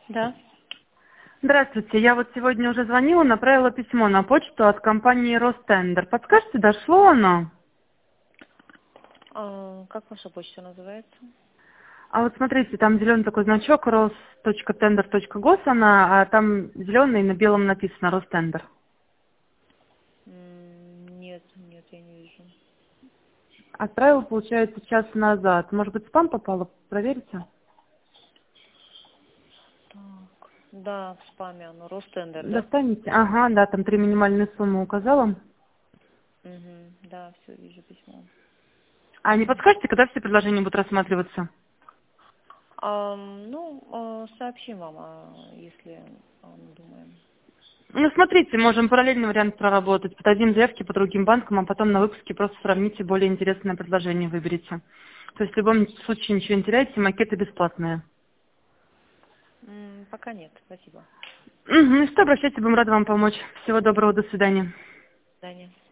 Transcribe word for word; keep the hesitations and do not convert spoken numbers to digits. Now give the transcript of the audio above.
Да. Здравствуйте, я вот сегодня уже звонила, направила письмо на почту от компании Ростендер. Подскажите, дошло оно? А, как ваша почта называется? А вот смотрите, там зеленый такой значок рос точка тендер точка гос, она, а там зеленый на белом написано Ростендер. М, Нет, нет, я не вижу. Отправила, получается, час назад. Может быть, в спам попало? Проверите. Так, да, в спаме оно, Ростендер, да? Достанете? Ага, да, там три минимальные суммы указала. Угу, да, все, вижу письмо. А не подскажете, когда все предложения будут рассматриваться? Ам, ну, а, сообщим вам, а, если а, мы думаем. Ну, смотрите, можем параллельный вариант проработать. Подадим заявки по другим банкам, а потом на выпуске просто сравните более интересное предложение, выберите. То есть в любом случае ничего не теряете, макеты бесплатные. М, Пока нет, спасибо. Угу, ну что, обращайтесь, будем рады вам помочь. Всего доброго, до свидания. До свидания.